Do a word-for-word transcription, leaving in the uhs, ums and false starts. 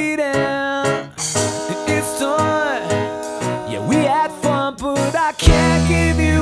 It's time. Yeah, we had fun, but I can't give you